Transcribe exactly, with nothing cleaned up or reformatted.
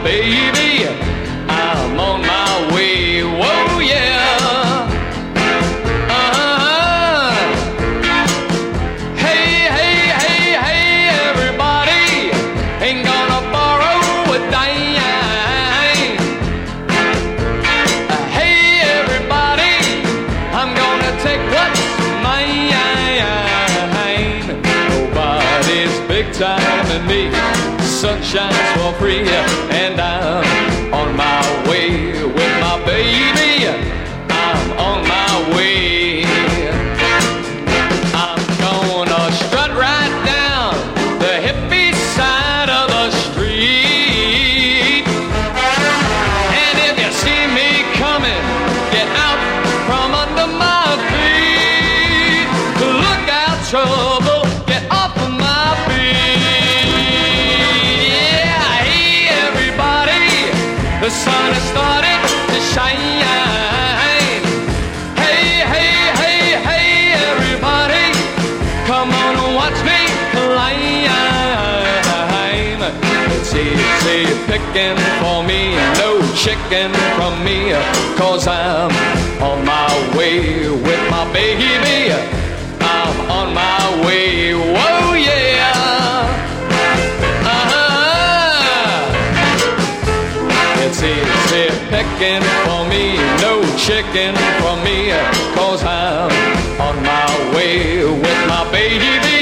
baby. I'm on my way. Whoa, yeah. Uh-huh. Hey, hey, hey, hey, everybody. Ain't gonna borrow a dime. Hey, everybody. I'm gonna take what's mine. Nobody's big time in me. Sun shines for free, and I'm on my way with my baby. I'm on my way. I'm gonna strut right down the hippie side of the street. And if you see me coming, get out from under my feet. Look out, trouble, get off of my feet. The sun has started to shine. Hey, hey, hey, hey, everybody, come on and watch me climb. It's easy picking for me, no chicken from me, 'cause I'm on my way with my baby. I'm on my way, whoa, yeah. It's easy picking for me, no chicken for me, 'cause I'm on my way with my baby.